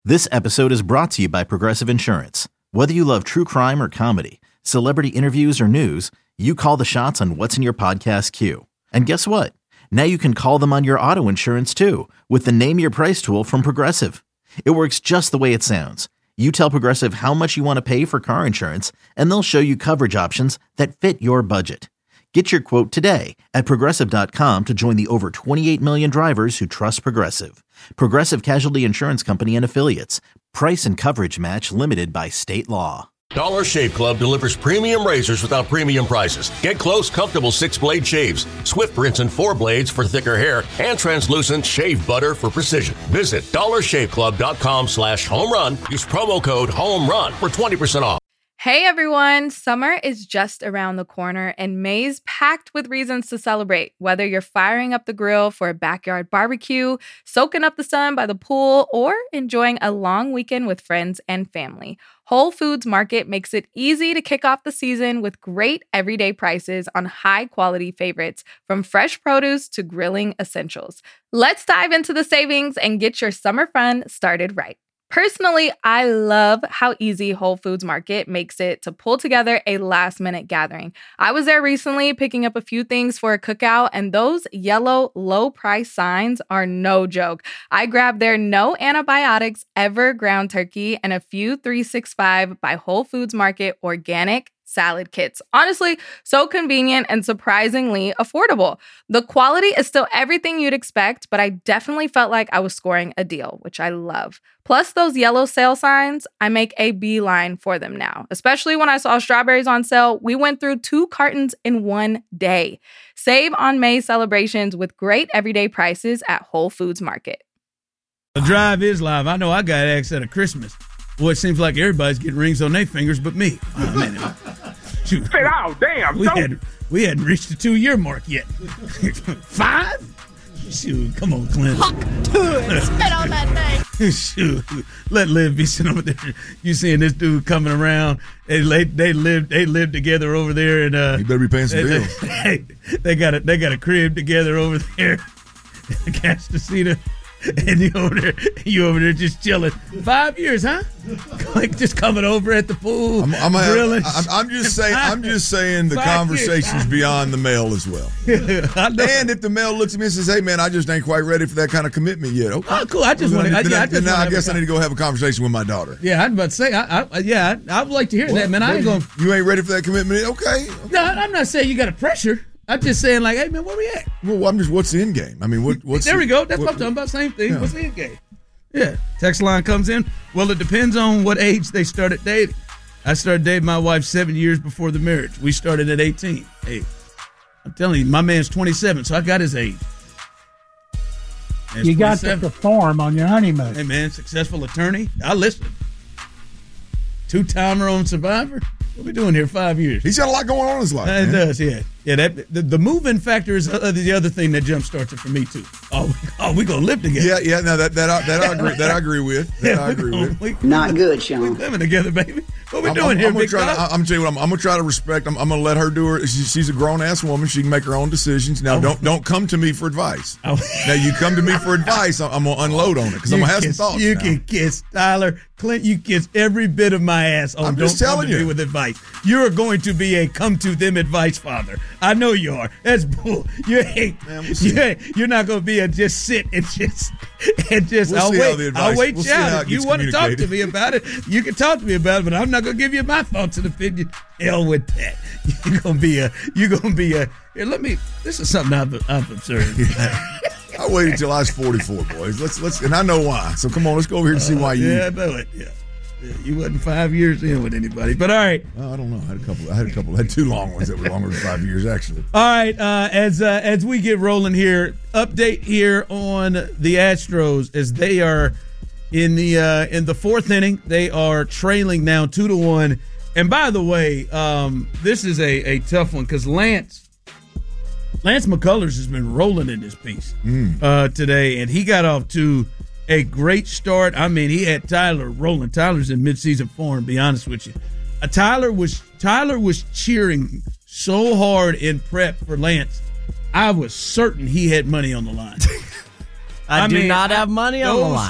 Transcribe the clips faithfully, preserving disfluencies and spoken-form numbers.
This episode is brought to you by Progressive Insurance. Whether you love true crime or comedy, celebrity interviews or news, you call the shots on what's in your podcast queue. And guess what? Now you can call them on your auto insurance too with the Name Your Price tool from Progressive. It works just the way it sounds. You tell Progressive how much you want to pay for car insurance, and they'll show you coverage options that fit your budget. Get your quote today at Progressive dot com to join the over twenty-eight million drivers who trust Progressive. Progressive Casualty Insurance Company and Affiliates. Price and coverage match limited by state law. Dollar Shave Club delivers premium razors without premium prices. Get close, comfortable six-blade shaves, Swift rinse and four blades for thicker hair, and translucent shave butter for precision. Visit dollar shave club dot com slash home run. Use promo code HOMERUN for twenty percent off. Hey everyone, summer is just around the corner and May's packed with reasons to celebrate. Whether you're firing up the grill for a backyard barbecue, soaking up the sun by the pool, or enjoying a long weekend with friends and family, Whole Foods Market makes it easy to kick off the season with great everyday prices on high-quality favorites, from fresh produce to grilling essentials. Let's dive into the savings and get your summer fun started right. Personally, I love how easy Whole Foods Market makes it to pull together a last-minute gathering. I was there recently picking up a few things for a cookout, and those yellow low-price signs are no joke. I grabbed their no antibiotics ever ground turkey and a few three sixty-five by Whole Foods Market organic salad kits. Honestly, so convenient and surprisingly affordable. The quality is still everything you'd expect, but I definitely felt like I was scoring a deal, which I love. Plus those yellow sale signs, I make a beeline for them now. Especially when I saw strawberries on sale, we went through two cartons in one day. Save on May celebrations with great everyday prices at Whole Foods Market. The drive is live. I know I got asked at a Christmas. Boy, it seems like everybody's getting rings on their fingers but me. Oh, man. Shoot. Oh, damn. We, had, we hadn't reached the two-year mark yet. Five? Shoot, come on, Clint. Huck to it. Spit on that thing. Shoot, let Liv be sitting over there. You seeing this dude coming around? They they, they live they live together over there, and uh, you better be paying some they, bills. They, they got a they got a crib together over there. Castasita. And you over there, you over there just chilling. Five years, huh? Like just coming over at the pool, I'm, I'm, grilling. I'm, I'm just saying. I'm just saying the Five conversation's years. Beyond the mail as well. And if the mail looks at me and says, "Hey, man, I just ain't quite ready for that kind of commitment yet." Okay. Oh, cool. I just want to. Then, yeah, I, then I, I guess I need to go have a conversation with my daughter. Yeah, I'm about to say. I, I, yeah, I, I would like to hear well, that, man. I ain't going. You ain't ready for that commitment? Okay. okay. No, I'm not saying you got a pressure. I'm just saying, like, hey, man, where we at? Well, I'm just, what's the end game? I mean, what, what's there the, we go. That's what, what I'm talking about. Same thing. Yeah. What's the end game? Yeah. Text line comes in. Well, it depends on what age they started dating. I started dating my wife seven years before the marriage. We started at eighteen. Hey, I'm telling you, my man's twenty-seven, so I got his age. You got to perform on your honeymoon. Hey, man, successful attorney. I listen. Two-timer on Survivor. What we doing here? Five years. He's got a lot going on in his life. Uh, it does, yeah. Yeah, that the, the moving factor is uh, the other thing that jumpstarts it for me too. Oh, oh, we gonna live together. Yeah, yeah. No, that that I, that I agree. That I agree with. That yeah, I agree gonna, with. We, Not good, Sean. We living together, baby. What we I'm, doing I'm, here, I'm big gonna try dog? to, I'm gonna tell you what. I'm, I'm gonna try to respect. I'm, I'm gonna let her do her. She, she's a grown ass woman. She can make her own decisions. Now, oh. don't don't come to me for advice. Oh. Now, you come to me for advice, I'm, I'm gonna unload on it because I'm gonna have kiss, some thoughts. You now. can kiss Tyler, Clint. You kiss every bit of my ass. Oh, I'm don't just telling come to you me with advice. You're going to be a come to them advice father. I know you are. That's bull. You ain't. Man, we'll you ain't you're not going to be a just sit and just and just. We'll I'll see wait. how the advice, I'll wait. We'll Shout. If you want to talk to me about it, you can talk to me about it. But I'm not going to give you my thoughts and opinion. Hell with that. You're going to be a. You're going to be a. Here, let me. This is something I've, I've observed. I waited until I was forty-four, boys. Let's let's, and I know why. So come on, let's go over here and see why you. Yeah, I know it. Yeah. Yeah, you wasn't five years in with anybody, but all right. Oh, I don't know. I had a couple. I had a couple. I had two long ones that were longer than five years, actually. All right. Uh, as uh, as we get rolling here, update here on the Astros as they are in the uh, in the fourth inning. They are trailing now two to one. And by the way, um, this is a, a tough one because Lance Lance McCullers has been rolling in this piece mm. uh, today, and he got off to a great start. I mean, he had Tyler rolling. Tyler's in midseason form, to be honest with you. Uh, Tyler was Tyler was cheering so hard in prep for Lance. I was certain he had money on the line. I, I do mean, not have money those, on the line.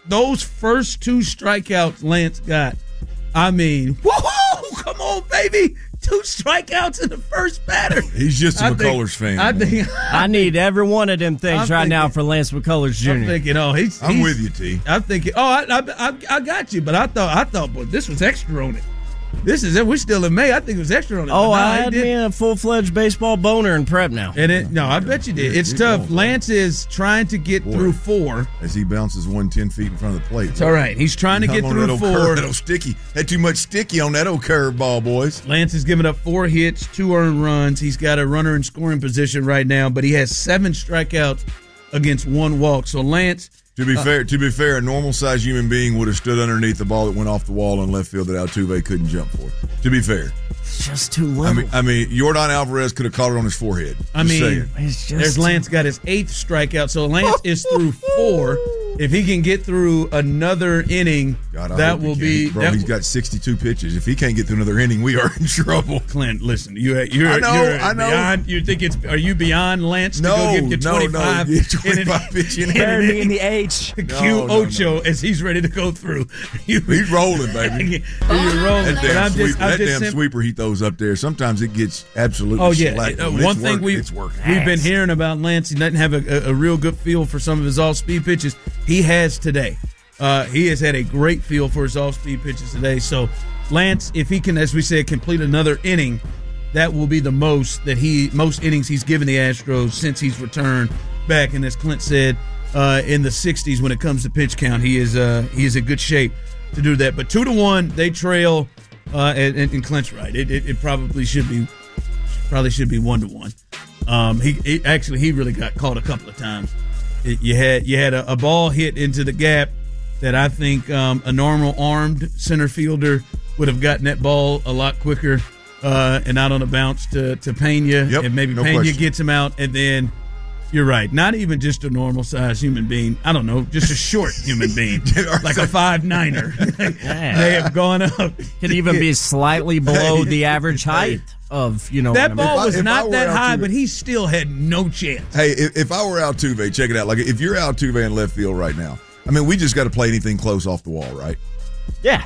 those first two strikeouts Lance got, I mean, whoa, come on, baby. Two strikeouts in the first batter. He's just a I McCullers think, fan. I think I need every one of them things I'm right thinking, now for Lance McCullers Junior I'm thinking, oh, he's. I'm he's, with you, T. I'm thinking, oh, I, I, I, I got you, but I thought, I thought, boy, this was extra on it. This is it. We're still in May. I think it was extra on it. Oh, no, I it had did. me a full-fledged baseball boner in prep now. And it, no, I bet you did. It's You're tough. going, Lance is trying to get Boy. through four. As he bounces one ten feet in front of the plate. It's all right. He's trying to Come get on, through that old four. Curve, that old sticky. Had too much sticky on that old curveball, boys. Lance has given up four hits, two earned runs. He's got a runner in scoring position right now, but he has seven strikeouts against one walk. So Lance, To be uh, fair, to be fair, a normal-sized human being would have stood underneath the ball that went off the wall in left field that Altuve couldn't jump for. To be fair, It's just too little. I mean, I mean, Jordan Alvarez could have caught it on his forehead. I Just mean, saying. It's just there's Lance got his eighth strikeout. So Lance is through four. If he can get through another inning, God, I that hope he will can. be. Bro, that he's will- got sixty-two pitches. If he can't get through another inning, we are in trouble. Clint, listen, you, you're, I know, you're I know. beyond. You think it's? Are you beyond Lance to No, go give you no, no. twenty-five? Yeah, twenty-five pitch in Better there. me in the H. Q No, no, Ocho no. as he's ready to go through. You, He's rolling, baby. you're rolling. That But damn, I'm sweep, just, I'm that just damn sim- sweeper he throws up there, sometimes it gets absolutely Oh yeah, shellacked. Uh, When one it's thing working, we it's working. we've been hearing about Lance, he doesn't have a, a, a real good feel for some of his off-speed pitches. He has today. Uh, he has had a great feel for his off-speed pitches today. So Lance, if he can, as we said, complete another inning, that will be the most that he most innings he's given the Astros since he's returned back. And as Clint said, uh, in the sixties when it comes to pitch count, he is uh, he is in good shape to do that. But two to one, they trail. Uh, and, and Clint's right. It, it, it probably should be probably should be one to one. Um, he, he actually he really got caught a couple of times. It, you had you had a, a ball hit into the gap that I think um, a normal armed center fielder would have gotten that ball a lot quicker uh, and not on a bounce to to Pena, Yep, and maybe no Pena question. gets him out, and then. You're right. Not even just a normal sized human being. I don't know, just a short human being, like a five niner. They have gone up. Could even be slightly below the average height of, you know. That what I mean. ball If I- was if I not were that out high, to- but he still had no chance. Hey, if, if I were Altuve, check it out. Like, if you're Altuve in left field right now, I mean, we just got to play anything close off the wall, right? Yeah.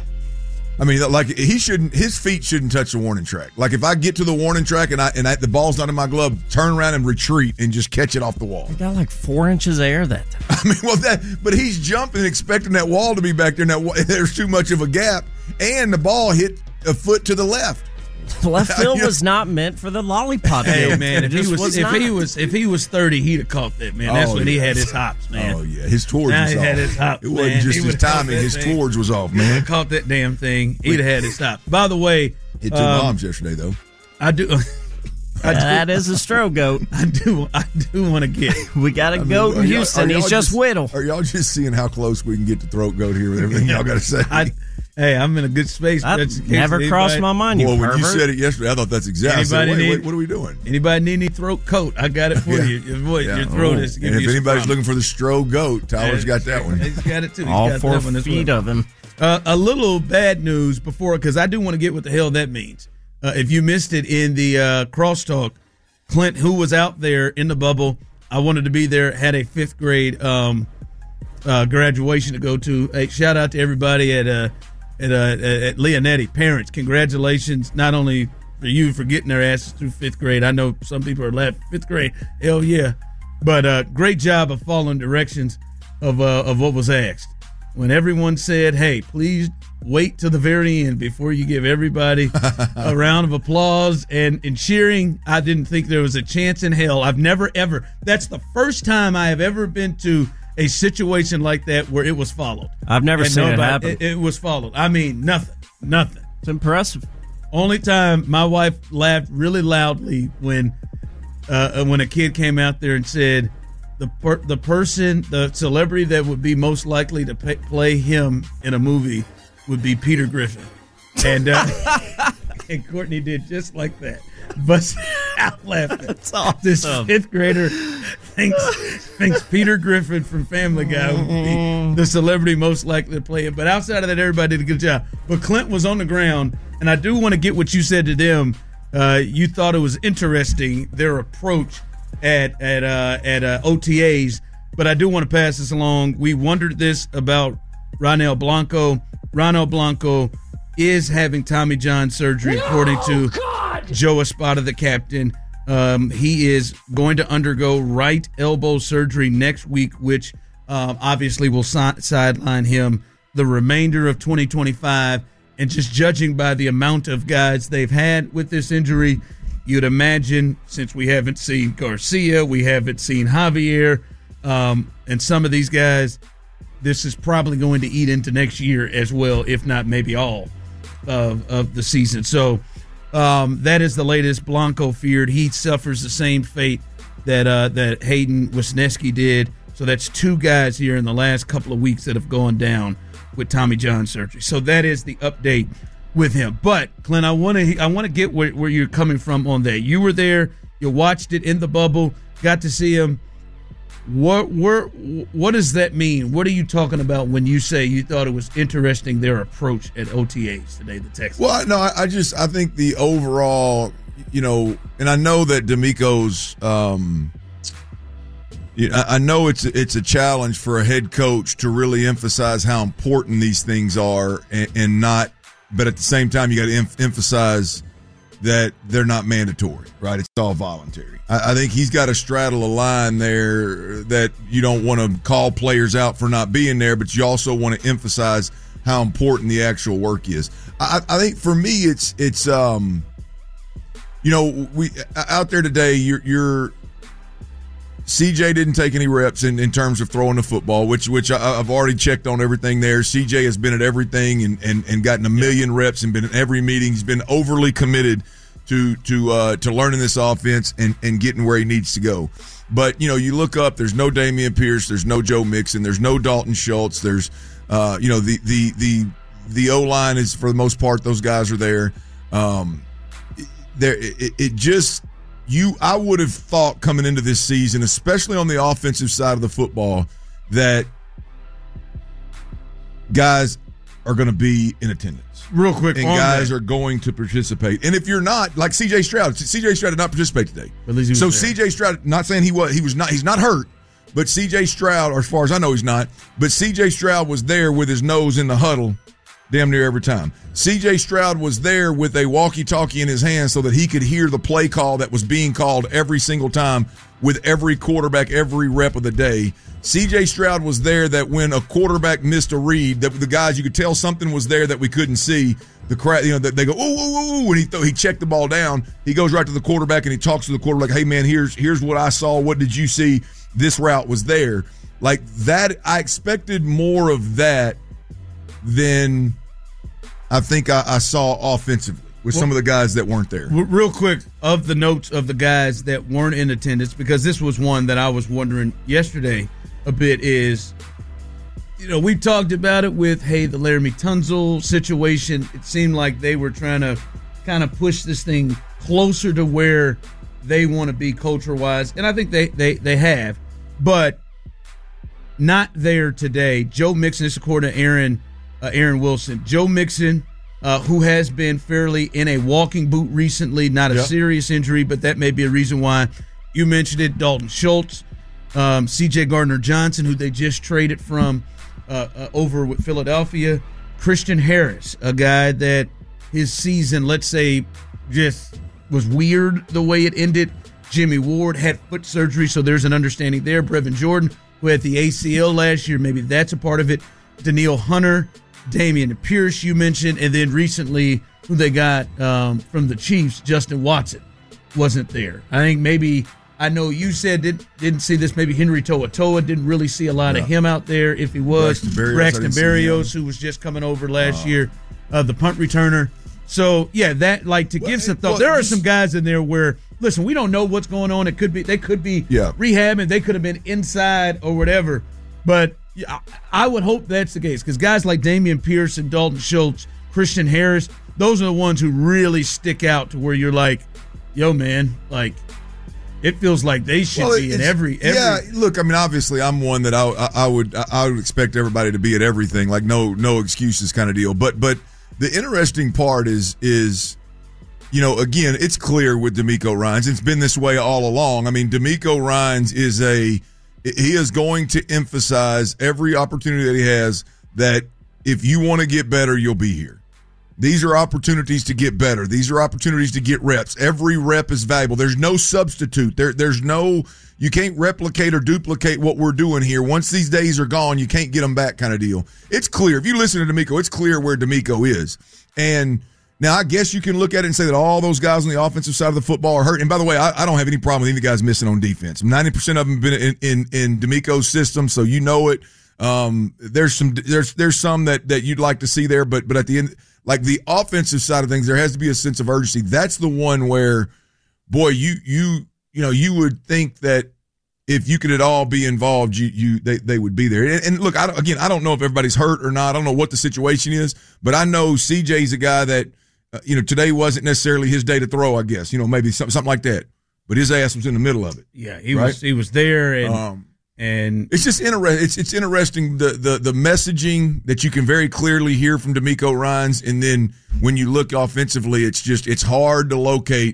I mean, like he shouldn't. His feet shouldn't touch the warning track. Like if I get to the warning track and I and I, the ball's not in my glove, turn around and retreat and just catch it off the wall. He got like four inches of air that time. I mean, well, that. But he's jumping, expecting that wall to be back there. And that wa- there's too much of a gap, and the ball hit a foot to the left. Left field was not meant for the lollipop. Hey field. man, It if he just was, if not. he was if he was thirty, he'd have caught that man. That's Oh, when he yeah. had his hops, man. Oh yeah, his towards Now was he off. had his hops, it wasn't man. just He his would've caught timing; that his thing. towards was off, man. Caught that damn thing. He'd have had his hops. By the way, Hit two um, bombs yesterday, though. I do. I do, That is a stroke goat. I do. I do want to get. We got a I mean, goat are in y'all- Houston. are y'all He's just whittle. Are y'all just seeing how close we can get to throat goat here with everything y'all got to say? I, hey, I'm in a good space. That That's in case never anybody- crossed my mind, you Well, when pervert. you said it yesterday, I thought that's exactly. I said, Anybody wait, need- wait, what are we doing? Anybody need any throat coat? I got it for Yeah. you. Your, voice, Yeah. your throat Oh. is. And if anybody's looking for the Stro goat, Tyler's got that one. He's got it too. He's All got four that one as feet well. of him. Uh, a little bad news before, because I do want to get what the hell that means. Uh, if you missed it in the uh, crosstalk, Clint, who was out there in the bubble, I wanted to be there, had a fifth grade um, uh, graduation to go to. Hey, shout out to everybody at uh, at, uh, at Leonetti. Parents, congratulations, not only for you for getting their asses through fifth grade. I know some people are left fifth grade. Hell yeah. But uh, great job of following directions of uh, of what was asked. When everyone said, hey, please wait till the very end before you give everybody a round of applause and, and cheering, I didn't think there was a chance in hell. I've never, ever. That's the first time I have ever been to a situation like that where it was followed. I've never And seen it nobody- happen. It, it was followed. I mean, nothing. Nothing. It's impressive. Only time my wife laughed really loudly when uh, when a kid came out there and said, the per- the person, the celebrity that would be most likely to pay- play him in a movie would be Peter Griffin. And uh, and Courtney did just like that. But out laughing. That's awesome. This fifth grader thinks thinks Peter Griffin from Family Guy would be the celebrity most likely to play him. But outside of that, everybody did a good job. But Clint was on the ground, and I do want to get what you said to them. Uh, you thought it was interesting, their approach at at uh, at uh, O T As. But I do want to pass this along. We wondered this about Ronel Blanco. Ronel Blanco is having Tommy John surgery, no, according to God. Joe Espada, the captain. Um, he is going to undergo right elbow surgery next week, which um, obviously will si- sideline him the remainder of twenty twenty-five. And just judging by the amount of guys they've had with this injury, you'd imagine, since we haven't seen Garcia, we haven't seen Javier, um, and some of these guys, this is probably going to eat into next year as well, if not maybe all of, of the season. So um, that is the latest. Blanco feared. He suffers the same fate that uh, that Hayden Wisniewski did. So that's two guys here in the last couple of weeks that have gone down with Tommy John surgery. So that is the update with him. But Clint, I want to I want to get where, where you're coming from on that. You were there, you watched it in the bubble, got to see him. What where what does that mean? What are you talking about when you say you thought it was interesting their approach at O T As today, the Texans? Well, no, I, I just I think the overall, you know, and I know that DeMeco's um I know it's it's a challenge for a head coach to really emphasize how important these things are, and, and not, but at the same time, you got to em- emphasize that they're not mandatory, right? It's all voluntary. I, I think he's got to straddle a line there that you don't want to call players out for not being there, but you also want to emphasize how important the actual work is. I, I think for me, it's it's um, you know, we out there today, you're you're. C J didn't take any reps in, in terms of throwing the football, which which I, I've already checked on everything there. C J has been at everything and, and, and gotten a million reps and been in every meeting. He's been overly committed to to uh, to learning this offense and, and getting where he needs to go. But, you know, you look up, there's no Dameon Pierce, there's no Joe Mixon, there's no Dalton Schultz, there's, uh, you know, the the the the O-line is, for the most part, those guys are there. Um, there it, it just – You, I would have thought coming into this season, especially on the offensive side of the football, that guys are going to be in attendance. Real quick, and guys that. are going to participate. And if you're not, like C J Stroud, C J Stroud did not participate today. So C J Stroud, not saying he was, he was not, he's not hurt, but C J Stroud, or as far as I know, he's not. But C J Stroud was there with his nose in the huddle damn near every time. C J Stroud was there with a walkie-talkie in his hand so that he could hear the play call that was being called every single time with every quarterback, every rep of the day. C J Stroud was there that when a quarterback missed a read, that the guys, you could tell something was there that we couldn't see. The crowd, you know, they go, ooh, ooh, ooh, ooh, and he th- he checked the ball down. He goes right to the quarterback and he talks to the quarterback, hey, man, here's here's what I saw. What did you see? This route was there. Like that, I expected more of that than I think I, I saw offensively with well, some of the guys that weren't there. Real quick, of the notes of the guys that weren't in attendance, because this was one that I was wondering yesterday a bit, is, you know, we talked about it with, hey, the Laramie Tunsil situation. It seemed like they were trying to kind of push this thing closer to where they want to be culture-wise, and I think they, they, they have, but not there today. Joe Mixon, this is according to Aaron Uh, Aaron Wilson. Joe Mixon, uh, who has been fairly in a walking boot recently, not a yep. serious injury, but that may be a reason why. You mentioned it. Dalton Schultz, um, C J Gardner-Johnson, who they just traded from uh, uh, over with Philadelphia. Christian Harris, a guy that his season, let's say, just was weird the way it ended. Jimmy Ward had foot surgery, so there's an understanding there. Brevin Jordan, who had the A C L last year, maybe that's a part of it. Danielle Hunter, Dameon Pierce, you mentioned, and then recently who they got um, from the Chiefs, Justin Watson, wasn't there. I think maybe, I know you said didn't, didn't see this, maybe Henry To'oTo'o, didn't really see a lot yeah. of him out there if he was. Braxton Berrios, Braxton Berrios who was just coming over last uh, year, uh, the punt returner. So, yeah, that, like, to well, give some thought. Well, there are some guys in there where, listen, we don't know what's going on. It could be, they could be yeah. rehabbing, they could have been inside or whatever, but yeah, I would hope that's the case, because guys like Dameon Pierce and Dalton Schultz, Christian Harris, those are the ones who really stick out to where you're like, yo, man, like, it feels like they should well, be in every, every. Yeah, look, I mean, obviously, I'm one that I, I, I would I would expect everybody to be at everything, like no no excuses kind of deal. But but the interesting part is is, you know, again, it's clear with DeMeco Ryans. It's been this way all along. I mean, DeMeco Ryans is a. He is going to emphasize every opportunity that he has that if you want to get better, you'll be here. These are opportunities to get better. These are opportunities to get reps. Every rep is valuable. There's no substitute. There, there's no, you can't replicate or duplicate what we're doing here. Once these days are gone, you can't get them back kind of deal. It's clear. If you listen to D'Amico, it's clear where D'Amico is. And now I guess you can look at it and say that all those guys on the offensive side of the football are hurt. And by the way, I, I don't have any problem with any guys missing on defense. ninety percent of them have been in, in, in D'Amico's system, so you know it. Um, there's some, there's, there's some that, that you'd like to see there, but, but at the end, like the offensive side of things, there has to be a sense of urgency. That's the one where, boy, you, you, you know, you would think that if you could at all be involved, you, you, they, they would be there. And, and look, I don't, again, I don't know if everybody's hurt or not. I don't know what the situation is, but I know C J's a guy that, uh, you know, today wasn't necessarily his day to throw, I guess, you know, maybe something, something like that, but his ass was in the middle of it. Yeah. He right? was, he was there. And, um, And it's just interesting. It's it's interesting the, the the messaging that you can very clearly hear from D'Amico Ryans, and then when you look offensively, it's just it's hard to locate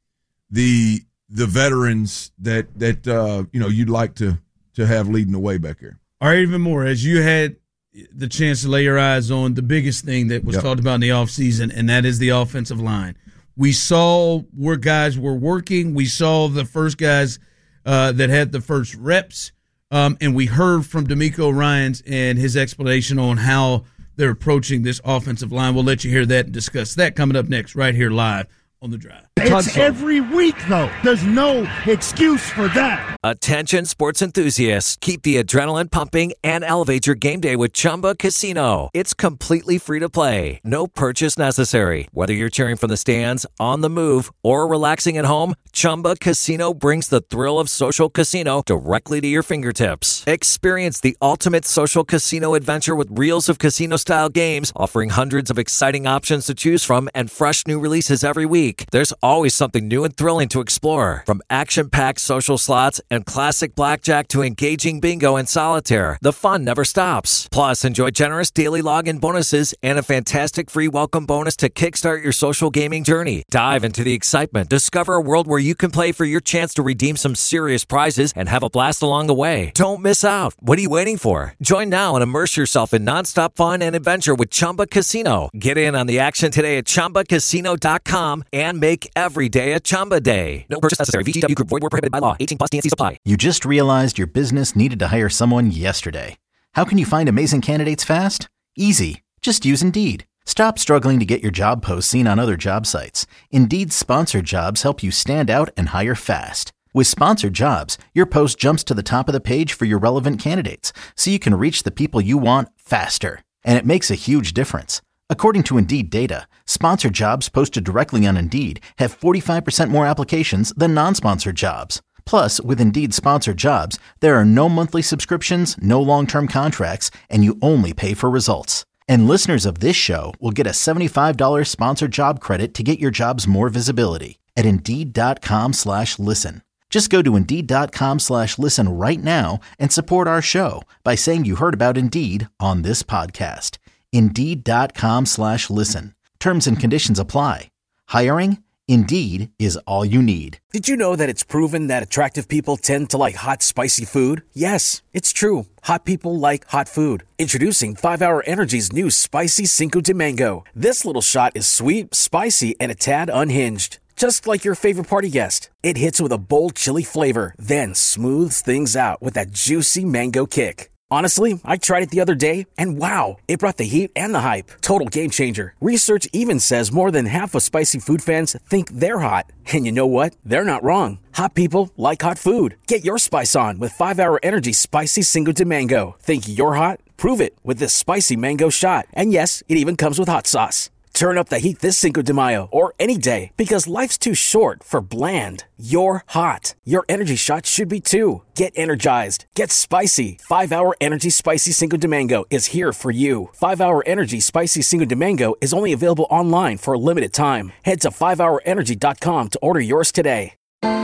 the the veterans that that uh, you know you'd like to to have leading the way back there. Or even more, as you had the chance to lay your eyes on the biggest thing that was yep. talked about in the offseason, and that is the offensive line. We saw where guys were working. We saw the first guys uh, that had the first reps. Um, and we heard from D'Amico Ryans and his explanation on how they're approaching this offensive line. We'll let you hear that and discuss that coming up next right here live on The Drive. It's every week, though. There's no excuse for that. Attention sports enthusiasts. Keep the adrenaline pumping and elevate your game day with Chumba Casino. It's completely free to play. No purchase necessary. Whether you're cheering from the stands, on the move, or relaxing at home, Chumba Casino brings the thrill of social casino directly to your fingertips. Experience the ultimate social casino adventure with reels of casino-style games, offering hundreds of exciting options to choose from and fresh new releases every week. There's always something new and thrilling to explore. From action-packed social slots and classic blackjack to engaging bingo and solitaire, the fun never stops. Plus, enjoy generous daily login bonuses and a fantastic free welcome bonus to kickstart your social gaming journey. Dive into the excitement. Discover a world where you can play for your chance to redeem some serious prizes and have a blast along the way. Don't miss out. What are you waiting for? Join now and immerse yourself in nonstop fun and adventure with Chumba Casino. Get in on the action today at Chumba Casino dot com and make every day a Chumba day. No purchase necessary. V G W Group. Void where prohibited by law. eighteen plus. T N C supply. You just realized your business needed to hire someone yesterday. How can you find amazing candidates fast? Easy. Just use Indeed. Stop struggling to get your job posts seen on other job sites. Indeed's sponsored jobs help you stand out and hire fast. With sponsored jobs, your post jumps to the top of the page for your relevant candidates, so you can reach the people you want faster. And it makes a huge difference. According to Indeed data, sponsored jobs posted directly on Indeed have forty-five percent more applications than non-sponsored jobs. Plus, with Indeed sponsored jobs, there are no monthly subscriptions, no long-term contracts, and you only pay for results. And listeners of this show will get a seventy-five dollars sponsored job credit to get your jobs more visibility at Indeed.com slash listen. Just go to Indeed.com slash listen right now and support our show by saying you heard about Indeed on this podcast. Indeed.com slash listen. Terms and conditions apply. Hiring? Indeed is all you need. Did you know that it's proven that attractive people tend to like hot, spicy food? Yes, it's true. Hot people like hot food. Introducing five hour Energy's new Spicy Cinco de Mango. This little shot is sweet, spicy, and a tad unhinged. Just like your favorite party guest. It hits with a bold chili flavor, then smooths things out with that juicy mango kick. Honestly, I tried it the other day, and wow, it brought the heat and the hype. Total game changer. Research even says more than half of spicy food fans think they're hot. And you know what? They're not wrong. Hot people like hot food. Get your spice on with five hour Energy Spicy Cinco de Mango. Think you're hot? Prove it with this spicy mango shot. And yes, it even comes with hot sauce. Turn up the heat this Cinco de Mayo or any day because life's too short for bland. You're hot. Your energy shot should be too. Get energized. Get spicy. five hour Energy Spicy Cinco de Mango is here for you. five hour Energy Spicy Cinco de Mango is only available online for a limited time. Head to five hour energy dot com to order yours today.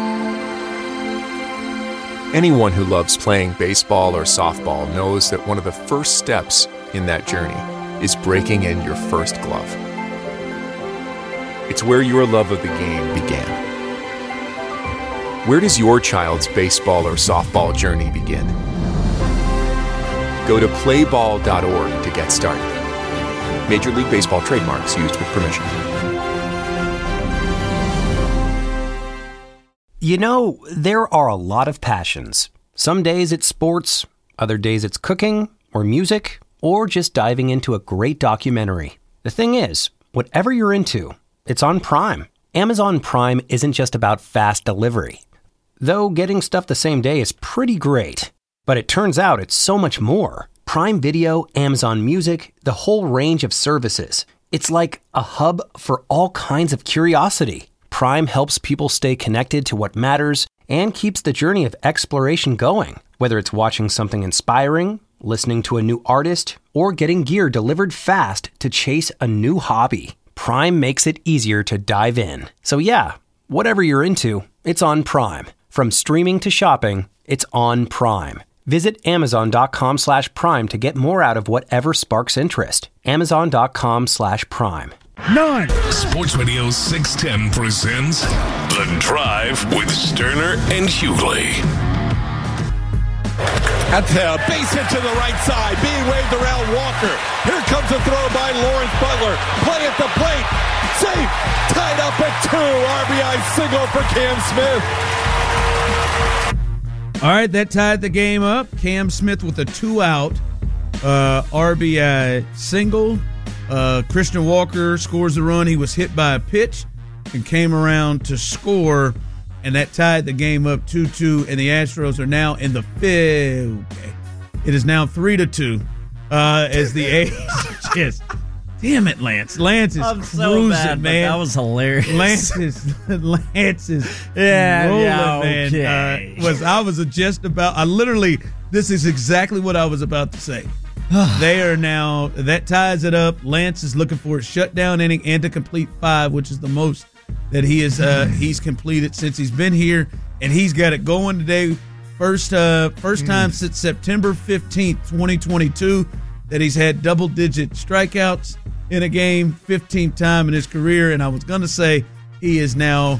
Anyone who loves playing baseball or softball knows that one of the first steps in that journey is breaking in your first glove. It's where your love of the game began. Where does your child's baseball or softball journey begin? Go to play ball dot org to get started. Major League Baseball trademarks used with permission. You know, there are a lot of passions. Some days it's sports, other days it's cooking or music, or just diving into a great documentary. The thing is, whatever you're into, it's on Prime. Amazon Prime isn't just about fast delivery. Though getting stuff the same day is pretty great. But it turns out it's so much more. Prime Video, Amazon Music, the whole range of services. It's like a hub for all kinds of curiosity. Prime helps people stay connected to what matters and keeps the journey of exploration going. Whether it's watching something inspiring, listening to a new artist, or getting gear delivered fast to chase a new hobby, Prime makes it easier to dive in. So yeah, whatever you're into, it's on Prime. From streaming to shopping, it's on Prime. Visit amazon.com slash prime to get more out of whatever sparks interest. Amazon.com slash prime. None. Sports Radio six ten presents The Drive with Sterner and Hughley. That's a base hit to the right side, being waved around Walker. Here comes a throw by Lawrence Butler. Play at the plate. Safe. Tied up at two. R B I single for Cam Smith. All right, that tied the game up. Cam Smith with a two-out uh, R B I single. Uh, Christian Walker scores the run. He was hit by a pitch and came around to score, and that tied the game up two two, and the Astros are now in the fifth. Okay. It is now three to two uh, as the A's just – damn it, Lance. Lance is I'm cruising, so bad, man. That was hilarious. Lance is, Lance is yeah, rolling, yeah, man. okay. Uh, was I was just about. I literally. This is exactly what I was about to say. They are now. That ties it up. Lance is looking for a shutdown inning and to complete five, which is the most that he is. Uh, he's completed since he's been here, and he's got it going today. First, uh, first time since September fifteenth, twenty twenty-two, that he's had double-digit strikeouts in a game, fifteenth time in his career. And I was going to say he is now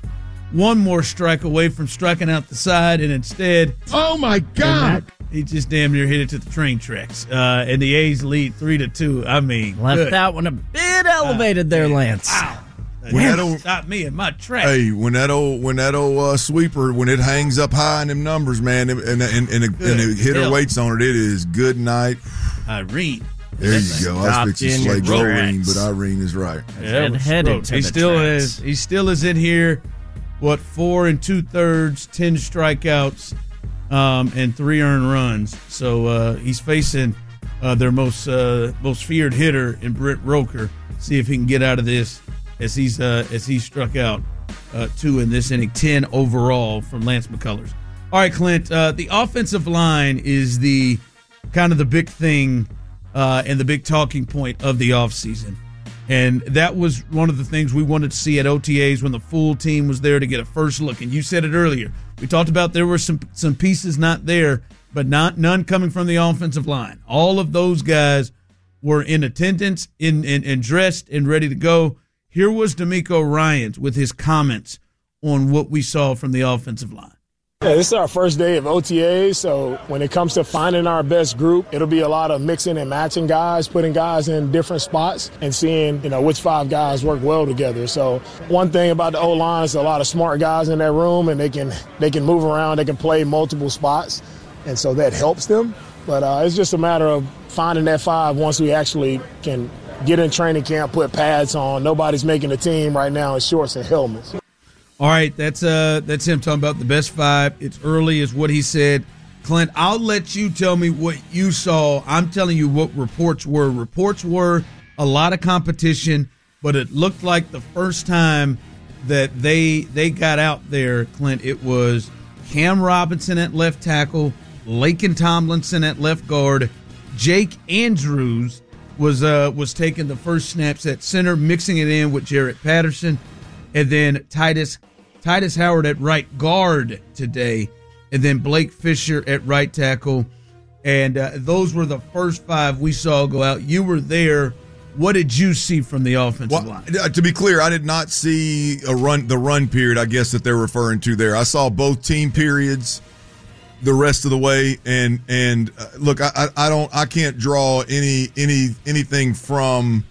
one more strike away from striking out the side, and instead, oh my God, he just damn near hit it to the train tracks. Uh, and the A's lead three to two. I mean, left good. that one a bit elevated uh, there, Lance. Wow. When that old, stop me in my track. Hey, when that old when that old uh, sweeper, when it hangs up high in them numbers, man, and and, and, and, a, and a hitter Hell. waits on it, it is good night. Irene. There you go. I was fixing to say Irene, but Irene is right. Yeah, headed to he the still tracks. is. He still is in here. What, four and two thirds, ten strikeouts, um, and three earned runs. So uh, he's facing uh, their most uh, most feared hitter in Brent Roker. See if he can get out of this as he's uh, as he struck out uh, two in this inning, ten overall from Lance McCullers. All right, Clint. Uh, the offensive line is the kind of the big thing uh, and the big talking point of the offseason. And that was one of the things we wanted to see at O T As when the full team was there to get a first look. And you said it earlier. We talked about there were some some pieces not there, but not none coming from the offensive line. All of those guys were in attendance, in, in, and dressed and ready to go. Here was D'Amico Ryans with his comments on what we saw from the offensive line. Yeah, this is our first day of O T As, so when it comes to finding our best group, it'll be a lot of mixing and matching guys, putting guys in different spots and seeing, you know, which five guys work well together. So one thing about the O-line is a lot of smart guys in that room, and they can they can move around, they can play multiple spots, and so that helps them. But uh, it's just a matter of finding that five once we actually can get in training camp, put pads on. Nobody's making the team right now in shorts and helmets. All right, that's uh, that's him talking about the best five. It's early, is what he said. Clint, I'll let you tell me what you saw. I'm telling you what reports were. Reports were a lot of competition, but it looked like the first time that they they got out there, Clint, it was Cam Robinson at left tackle, Laken Tomlinson at left guard, Jake Andrews was uh, was taking the first snaps at center, mixing it in with Jarrett Patterson, and then Titus Titus Howard at right guard today, and then Blake Fisher at right tackle. And uh, those were the first five we saw go out. You were there. What did you see from the offensive well, line? To be clear, I did not see a run the run period, I guess, that they're referring to there. I saw both team periods. the rest of the way. And and uh, look, I, I I don't I can't draw any any anything from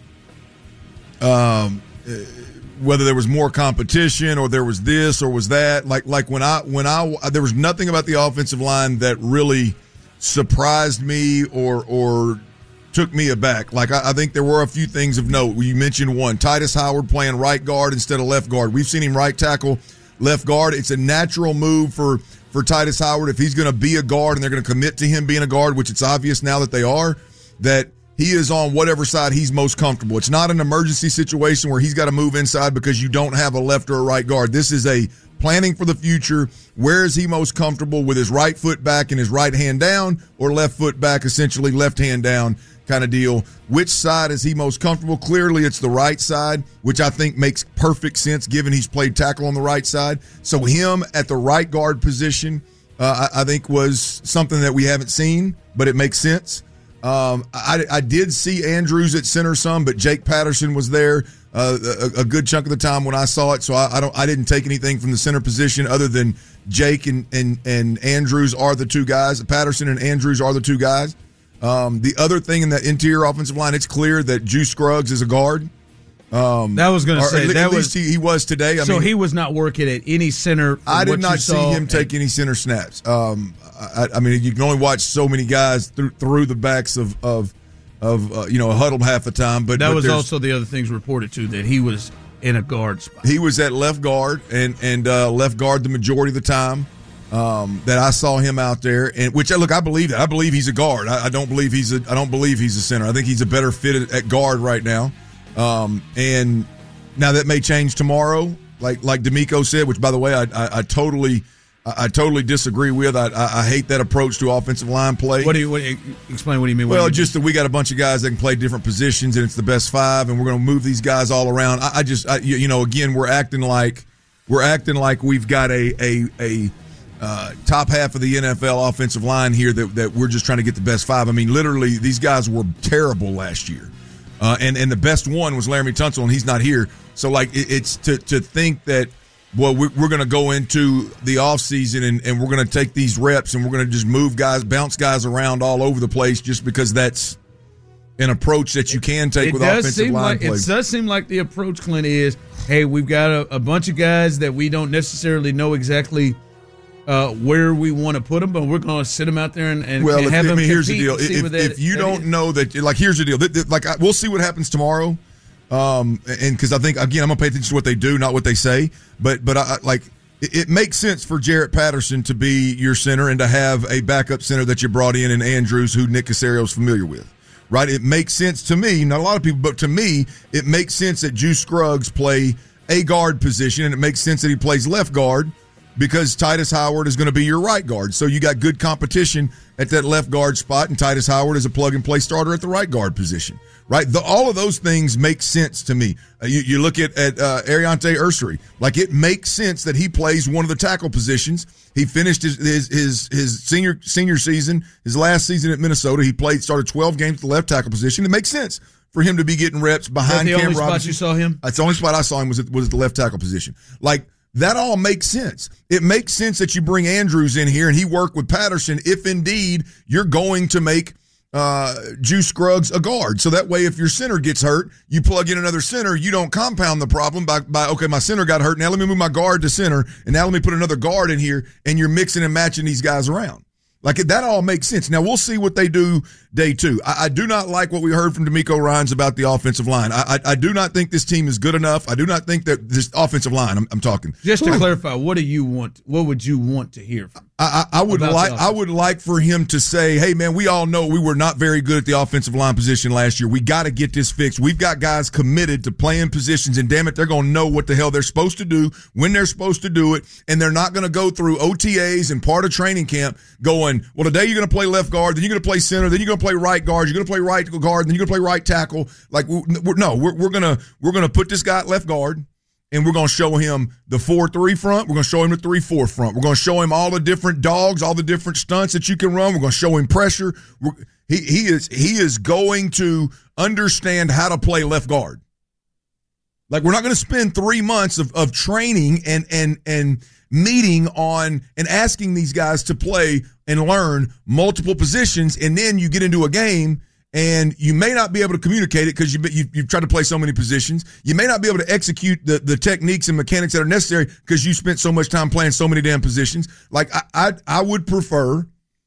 um uh, whether there was more competition or there was this or was that. Like like when I when I there was nothing about the offensive line that really surprised me or or took me aback. Like I, I think there were a few things of note. You mentioned one, Titus Howard playing right guard instead of left guard. We've seen him right tackle, left guard. It's a natural move for for Titus Howard if he's going to be a guard and they're going to commit to him being a guard, which it's obvious now that they are, that he is on whatever side he's most comfortable. It's not an emergency situation where he's got to move inside because you don't have a left or a right guard. This is a planning for the future. Where is he most comfortable with his right foot back and his right hand down, or left foot back, essentially left hand down kind of deal? Which side is he most comfortable? Clearly it's the right side, which I think makes perfect sense given he's played tackle on the right side. So him at the right guard position, uh, I, I think was something that we haven't seen, but it makes sense. Um, I, I did see Andrews at center some, but Jake Patterson was there uh, a, a good chunk of the time when I saw it. So I, I don't, I didn't take anything from the center position other than Jake and and and Andrews are the two guys. Patterson and Andrews are the two guys. Um, the other thing in that interior offensive line, it's clear that Juice Scruggs is a guard. Um, that was going to say at, that at was least he, he was today. I so mean, he was not working at any center. I did not see him take any center snaps. Um, I, I mean, you can only watch so many guys through through the backs of of of uh, you know, a huddle half the time. But that but was also the other things reported too, that he was in a guard spot. He was at left guard and and uh, left guard the majority of the time. Um, that I saw him out there, and which look, I believe that. I believe he's a guard. I, I don't believe he's a. I don't believe he's a center. I think he's a better fit at, at guard right now. Um, and now that may change tomorrow, like like D'Amico said. Which, by the way, I I, I totally I, I totally disagree with. I, I I hate that approach to offensive line play. What do you what, explain? What do you mean? What Well, you just mean? that we got a bunch of guys that can play different positions, and it's the best five, and we're going to move these guys all around. I, I just I, you know again we're acting like we're acting like we've got a a a. Uh, top half of the N F L offensive line here that, that we're just trying to get the best five. I mean, literally, these guys were terrible last year. Uh, and, and the best one was Laramie Tunsil, and he's not here. So, like, it, it's to, to think that, well, we're, we're going to go into the offseason and, and we're going to take these reps and we're going to just move guys, bounce guys around all over the place just because that's an approach that you can take it with does offensive seem line like, play. It does seem like the approach, Clint, is, hey, we've got a, a bunch of guys that we don't necessarily know exactly – Uh, where we want to put them, but we're going to sit them out there and, and, well, and if, have I them mean, here's the compete deal. and see If, what if you don't know that, like, here's the deal. Like, we'll see what happens tomorrow, um, and because I think again, I'm going to pay attention to what they do, not what they say. But, but I, like, it, it makes sense for Jarrett Patterson to be your center and to have a backup center that you brought in in Andrews, who Nick Caserio is familiar with. Right? It makes sense to me. Not a lot of people, but to me, it makes sense that Juice Scruggs play a guard position, and it makes sense that he plays left guard, because Titus Howard is going to be your right guard. So you got good competition at that left guard spot, and Titus Howard is a plug-and-play starter at the right guard position, right? The, all of those things make sense to me. Uh, you, you look at, at uh, Ariante Ursery. Like, it makes sense that he plays one of the tackle positions. He finished his his his, his senior senior season, his last season at Minnesota. He played, started twelve games at the left tackle position. It makes sense for him to be getting reps behind Is that the Cam only Robinson. spot you saw him? That's the only spot I saw him was at, was at the left tackle position. Like, that all makes sense. It makes sense that you bring Andrews in here and he work with Patterson if indeed you're going to make uh, Juice Scruggs a guard. So that way, if your center gets hurt, you plug in another center. You don't compound the problem by, by okay, my center got hurt. Now let me move my guard to center, and now let me put another guard in here, and you're mixing and matching these guys around. Like, that all makes sense. Now, we'll see what they do day two. I, I do not like what we heard from D'Amico Ryans about the offensive line. I, I, I do not think this team is good enough. I do not think that this offensive line, I'm, I'm talking. Just to clarify, what do you want? What would you want to hear from? I, I, I would like I would like for him to say, hey, man, we all know we were not very good at the offensive line position last year. We got to get this fixed. We've got guys committed to playing positions, and damn it, they're going to know what the hell they're supposed to do, when they're supposed to do it, and they're not going to go through O T As and part of training camp going, well, today you're going to play left guard, then you're going to play center, then you're going to play right guard, you're going to play right guard, then you're going to play right tackle. Like, we're, we're, no, we're, we're going to we're going to put this guy at left guard, and we're going to show him the four three front. We're going to show him the three four front. We're going to show him all the different dogs, all the different stunts that you can run. We're going to show him pressure. We're, he he is he is going to understand how to play left guard. Like, we're not going to spend three months of, of training and and and meeting on and asking these guys to play and learn multiple positions, and then you get into a game and you may not be able to communicate it because you, you, you've tried to play so many positions. You may not be able to execute the, the techniques and mechanics that are necessary because you spent so much time playing so many damn positions. Like, I, I, I would prefer,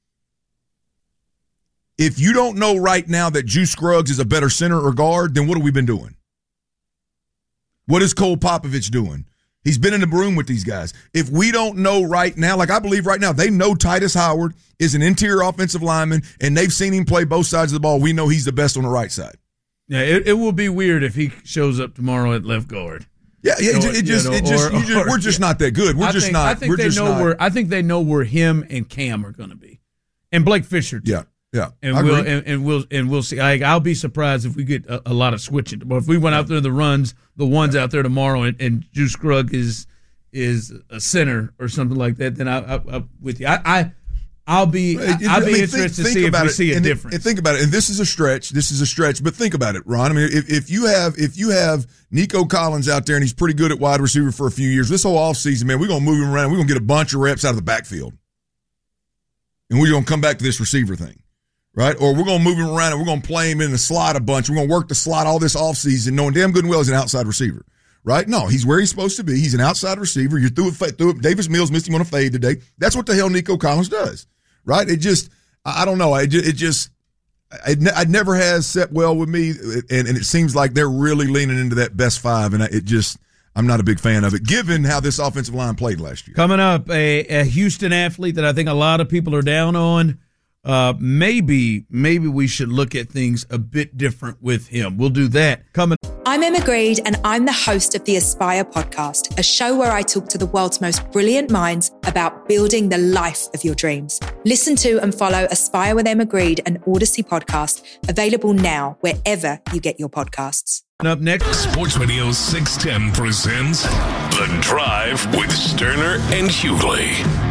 if you don't know right now that Juice Scruggs is a better center or guard, then what have we been doing? What is Cole Popovich doing? He's been in the room with these guys. If we don't know right now, like I believe right now, they know Titus Howard is an interior offensive lineman, and they've seen him play both sides of the ball. We know he's the best on the right side. Yeah, it, it will be weird if he shows up tomorrow at left guard. Yeah, yeah. It, it just, you know, it just, or, you just, we're just yeah. not that good. We're I just think, not. I think we're they just know not. where. I think they know where him and Cam are going to be, and Blake Fisher too. Yeah. Yeah, and I we'll agree. and, and we'll and we'll see. I, I'll be surprised if we get a, a lot of switching. But if we went out there the runs, the ones out there tomorrow, and, and Juice Scruggs is is a center or something like that, then I, I, I with you. I, I I'll be It- it- I'll be I mean, interested think- to think see if about we it. see a and, difference. And think about it. And this is a stretch. This is a stretch. But think about it, Ron. I mean, if, if you have if you have Nico Collins out there and he's pretty good at wide receiver for a few years, this whole offseason, man, we're gonna move him around. We're gonna get a bunch of reps out of the backfield, and we're gonna come back to this receiver thing. Right? Or we're going to move him around and we're going to play him in the slot a bunch. We're going to work the slot all this offseason, knowing damn good and well he's an outside receiver. Right? No, he's where he's supposed to be. He's an outside receiver. You're through it. Through it. Davis Mills missed him on a fade today. That's what the hell Nico Collins does. Right? It just, I don't know. It just, it just it, it never has set well with me. And, and it seems like they're really leaning into that best five. And it just, I'm not a big fan of it, given how this offensive line played last year. Coming up, a, a Houston athlete that I think a lot of people are down on. Uh, maybe, maybe we should look at things a bit different with him. We'll do that coming. I'm Emma Greed, and I'm the host of the Aspire podcast, a show where I talk to the world's most brilliant minds about building the life of your dreams. Listen to and follow Aspire with Emma Greed, an Odyssey podcast, available now wherever you get your podcasts. And up next, Sports Radio six ten presents The Drive with Sterner and Hughley.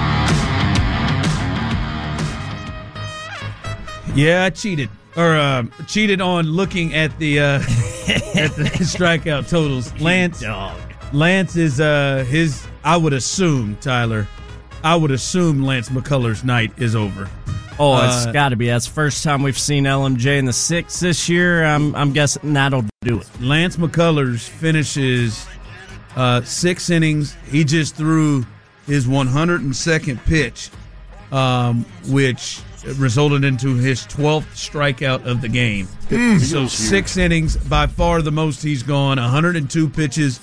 Yeah, I cheated. Or uh, cheated on looking at the uh, at the strikeout totals. Lance, Lance is uh, his. I would assume, Tyler. I would assume Lance McCullers' night is over. Oh, it's Uh, got to be. That's the first time we've seen L M J in the sixth this year. I'm I'm guessing that'll do it. Lance McCullers finishes uh, six innings. He just threw his one hundred second pitch, um, which resulted into his twelfth strikeout of the game. Mm. So six innings, by far the most he's gone. one hundred two pitches,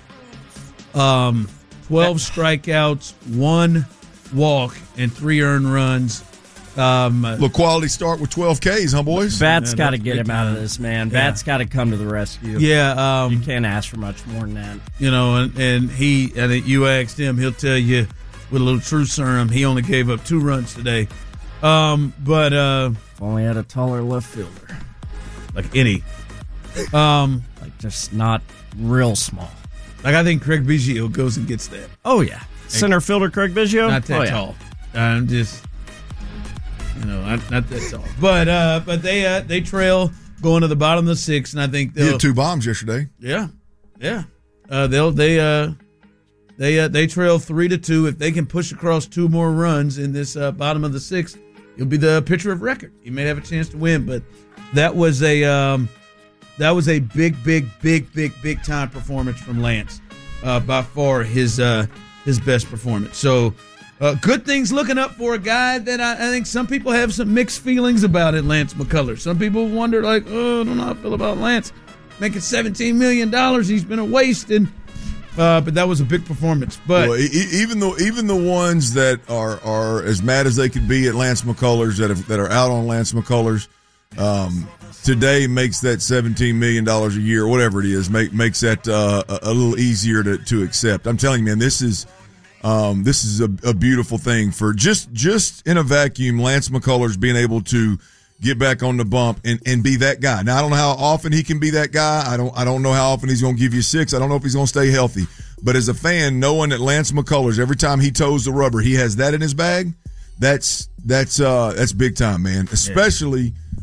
um, twelve strikeouts, one walk, and three earned runs. Um, Little quality start with twelve Ks, huh, boys? Bat's Man, got to that's get big him out of time. this, man. Yeah. Bat's got to come to the rescue. Yeah, um, you can't ask for much more than that. You know, and, and he, I think you asked him, he'll tell you with a little true serum, he only gave up two runs today. Um, but uh, If only had a taller left fielder, like any, um, like just not real small. like I think Craig Biggio goes and gets that. Oh yeah, center fielder Craig Biggio. Not that oh, yeah. tall. I'm just, you know, not, not that tall. But uh, but they uh, they trail going to the bottom of the sixth, and I think He they'll had two bombs yesterday. Yeah, yeah. Uh, they'll they uh they uh, they trail three to two. If they can push across two more runs in this uh, bottom of the sixth, he'll be the pitcher of record. He may have a chance to win, but that was a um, that was a big, big, big, big, big time performance from Lance. Uh, by far his uh, his best performance. So uh, good things looking up for a guy that I, I think some people have some mixed feelings about it, Lance McCullers. Some people wonder like, oh, I don't know how I feel about Lance making seventeen million dollars. He's been a waste, and uh, but that was a big performance. But well, e- even though even the ones that are are as mad as they could be at Lance McCullers, that have, that are out on Lance McCullers, um, today makes that seventeen million dollars a year, whatever it is, make, makes that uh, a, a little easier to, to accept. I'm telling you, man, this is um, this is a, a beautiful thing for just just in a vacuum. Lance McCullers being able to get back on the bump and, and be that guy. Now, I don't know how often he can be that guy. I don't I don't know how often he's going to give you six. I don't know if he's going to stay healthy. But as a fan, knowing that Lance McCullers, every time he toes the rubber, he has that in his bag, that's that's uh, that's big time, man. Especially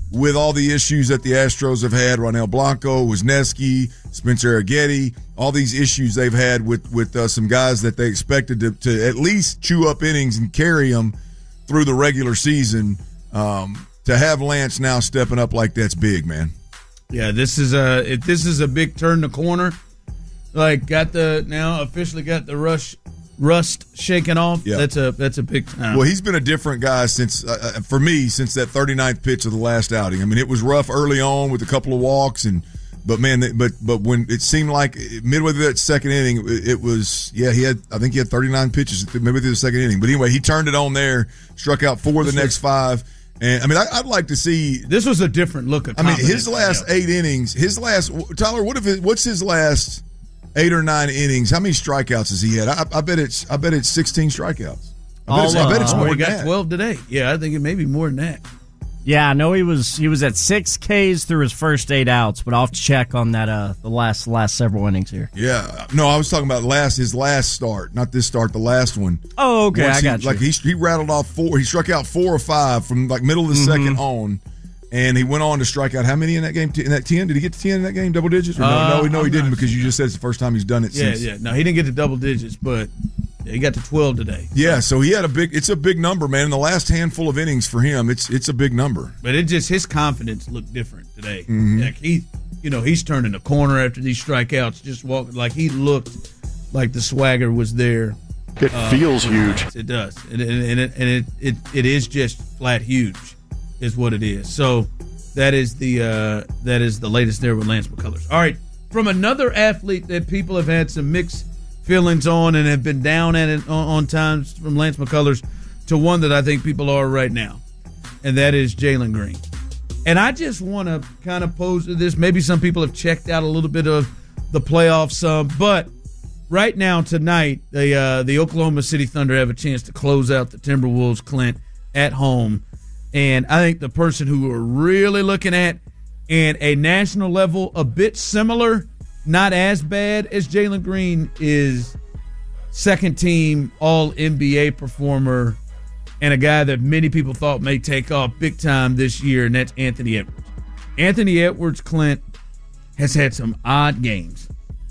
with all the issues that the Astros have had, Ronel Blanco, Wisniewski, Spencer Arrighetti, all these issues they've had with with uh, some guys that they expected to, to at least chew up innings and carry them through the regular season. Um, to have Lance now stepping up like that's big, man. Yeah, this is a if this is a big turn the corner. Like got the now officially got the rush rust shaken off. Yeah. That's a that's a big time. Well, he's been a different guy since uh, for me since that thirty-ninth pitch of the last outing. I mean, it was rough early on with a couple of walks and but man, but but when it seemed like midway through that second inning, it, it was yeah he had I think he had thirty-nine pitches midway through the second inning. But anyway, he turned it on there, struck out four of the next five. And I mean, I, I'd like to see. This was a different look at. I mean, his last eight innings, his last Tyler. What if it, what's his last eight or nine innings? How many strikeouts has he had? I, I bet it's. I bet it's sixteen strikeouts. I bet, it's, I bet it's more. He got than twelve today. Yeah, I think it may be more than that. Yeah, I know he was he was at six Ks through his first eight outs, but I'll have to check on that uh the last last several innings here. Yeah, no, I was talking about last his last start, not this start, the last one. Oh, okay, Once I he, got you. Like he he rattled off four, he struck out four or five from like middle of the Mm-hmm. second on, and he went on to strike out how many in that game? In that ten? Did he get to ten in that game? Double digits? Or no, Uh, no, no, he I'm didn't not because you just said it's the first time he's done it. Yeah, since. yeah. No, he didn't get to double digits, but yeah, he got to twelve today. Yeah, so he had a big. It's a big number, man. In the last handful of innings for him, it's it's a big number. But it just his confidence looked different today. Mhm. Like he, you know, he's turning the corner after these strikeouts. Just walking like he looked like the swagger was there. It feels huge. It does, and, and, and, it, and it, it it is just flat huge, is what it is. So that is the uh, that is the latest there with Lance McCullers. All right, from another athlete that people have had some mixed feelings on and have been down at it on, on times from Lance McCullers to one that I think people are right now, and that is Jalen Green. And I just want to kind of pose this. Maybe some people have checked out a little bit of the playoffs, some, but right now tonight, the uh, the Oklahoma City Thunder have a chance to close out the Timberwolves, Clint, at home. And I think the person who we're really looking at, and a national level, a bit similar, not as bad as Jalen Green, is second team all N B A performer and a guy that many people thought may take off big time this year, and that's Anthony Edwards. Anthony Edwards, Clint, has had some odd games.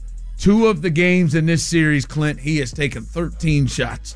Two of the games in this series, Clint, he has taken thirteen shots.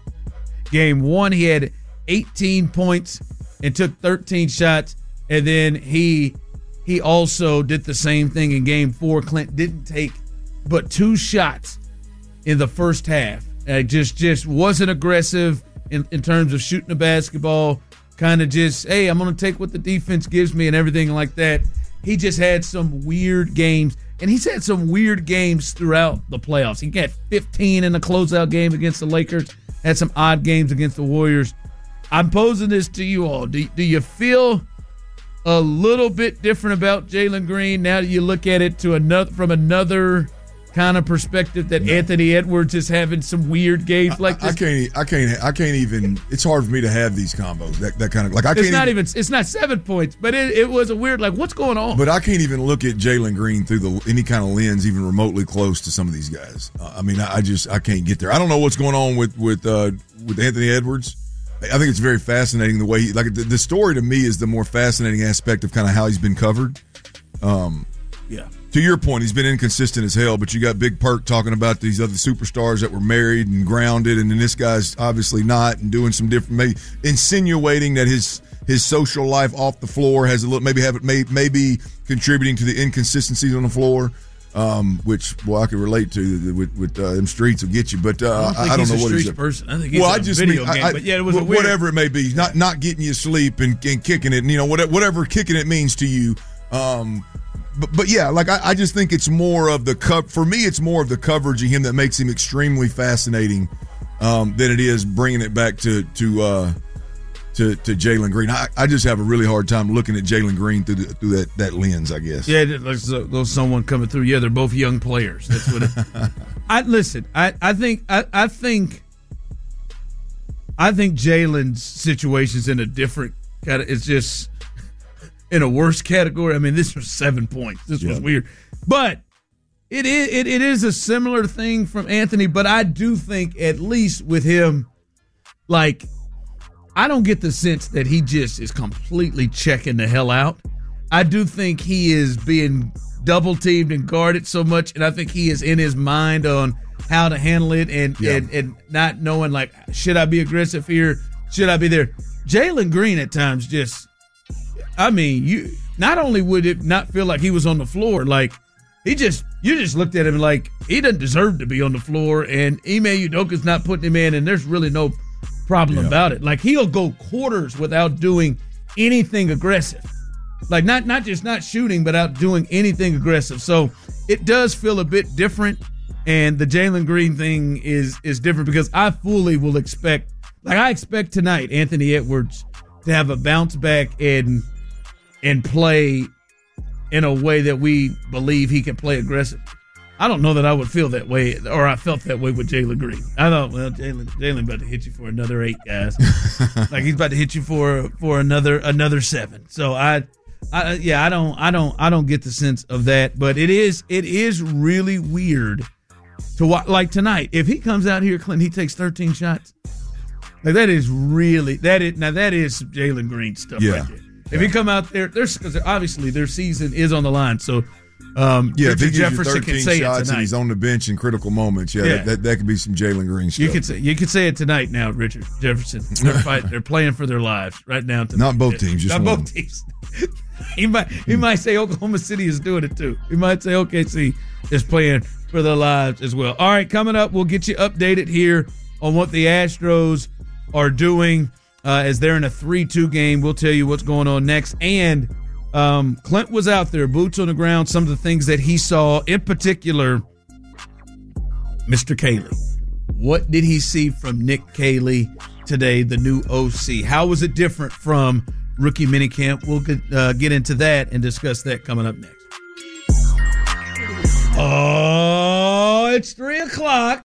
Game one, he had eighteen points and took thirteen shots, and then he he also did the same thing in game four. Clint didn't take but two shots in the first half. Uh, just just wasn't aggressive in, in terms of shooting the basketball. Kind of just, hey, I'm going to take what the defense gives me and everything like that. He just had some weird games, and he's had some weird games throughout the playoffs. He got fifteen in the closeout game against the Lakers, had some odd games against the Warriors. I'm posing this to you all. Do, do you feel a little bit different about Jalen Green now that you look at it to another from another kind of perspective that no. Anthony Edwards is having some weird games like this? I, I can't. I can't. I can't even. It's hard for me to have these combos. That, that kind of like I can't. It's not even, even. It's not seven points, but it, it was a weird. Like, what's going on? But I can't even look at Jalen Green through the any kind of lens, even remotely close to some of these guys. Uh, I mean, I, I just I can't get there. I don't know what's going on with with uh, with Anthony Edwards. I think it's very fascinating the way he like the, the story to me is the more fascinating aspect of kind of how he's been covered. Um, yeah. To your point, he's been inconsistent as hell, but you got Big Perk talking about these other superstars that were married and grounded, and then this guy's obviously not and doing some different, maybe insinuating that his his social life off the floor has a little, maybe have may, maybe contributing to the inconsistencies on the floor, um, which well I can relate to with with uh, them streets will get you, but uh, I don't, think I don't he's know a what he's a person. I think he's well, a I just video mean, game, I, but yeah, it was w- a weird, whatever it may be, not not getting you sleep and, and kicking it, and, you know, whatever, whatever kicking it means to you. Um, But, but yeah, like I, I just think it's more of the co- for me, it's more of the coverage of him that makes him extremely fascinating um, than it is bringing it back to to uh, to, to Jalen Green. I, I just have a really hard time looking at Jalen Green through the, through that, that lens, I guess. Yeah, there's, there's someone coming through. Yeah, they're both young players. That's what. It, I listen. I, I think I, I think I think Jalen's situation's in a different kind of. It's just. In a worse category. I mean, this was seven points. This yeah. was weird. But it is it, it is a similar thing from Anthony, but I do think at least with him, like, I don't get the sense that he just is completely checking the hell out. I do think he is being double teamed and guarded so much, and I think he is in his mind on how to handle it and, Yeah. and, and not knowing, like, should I be aggressive here? Should I be there? Jalen Green at times just, I mean, you not only would it not feel like he was on the floor, like, he just, you just looked at him like he doesn't deserve to be on the floor, and Ime Udoka's not putting him in, and there's really no problem Yeah. about it. Like, he'll go quarters without doing anything aggressive. Like, not not just not shooting, but out doing anything aggressive. So it does feel a bit different, and the Jalen Green thing is is different because I fully will expect, like I expect tonight, Anthony Edwards to have a bounce back and and play in a way that we believe he can play aggressive. I don't know that I would feel that way, or I felt that way with Jalen Green. I thought, well, Jalen, Jalen about to hit you for another eight, guys. Like, he's about to hit you for for another another seven. So I, I, yeah, I don't, I don't, I don't get the sense of that. But it is, it is really weird to watch. Like tonight, if he comes out here, Clint, he takes thirteen shots. Like, that is really that is now that is Jalen Green stuff Yeah. right there. If he come out there, there's because obviously their season is on the line. So. Um, Yeah, if he Richard gives you Jefferson can thirteen say it shots and tonight. he's on the bench in critical moments, yeah, Yeah. That, that, that could be some Jalen Green stuff. You could say you could say it tonight now, Richard Jefferson. They're fight, they're playing for their lives right now. Tonight. Not both teams, just Not one. both teams. he might he might say Oklahoma City is doing it too. He might say O K C is playing for their lives as well. All right, coming up, we'll get you updated here on what the Astros are doing uh, as they're in a three two game. We'll tell you what's going on next. And um, Clint was out there, boots on the ground, some of the things that he saw, in particular, Mister Cayley. What did he see from Nick Cayley today, the new O C? How was it different from rookie minicamp? We'll get, uh, get into that and discuss that coming up next. Oh, it's three o'clock.